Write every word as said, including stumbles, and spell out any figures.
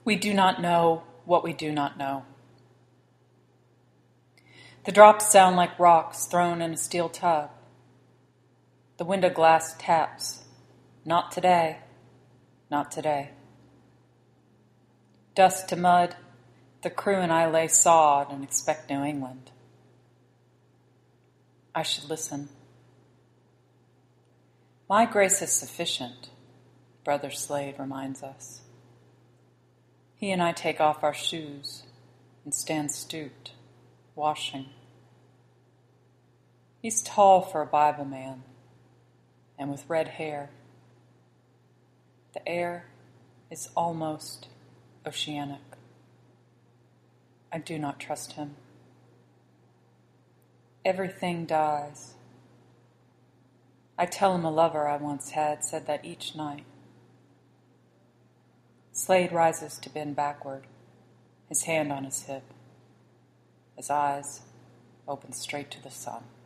We do not know what we do not know. The drops sound like rocks thrown in a steel tub. The window glass taps. Not today. Not today. Dust to mud, the crew and I lay sawed and expect New England. I should listen. My grace is sufficient, Brother Slade reminds us. He and I take off our shoes and stand stooped, washing. He's tall for a Bible man, and with red hair. The air is almost oceanic. I do not trust him. Everything dies. I tell him a lover I once had said that each night. Slade rises to bend backward, his hand on his hip, his eyes open straight to the sun.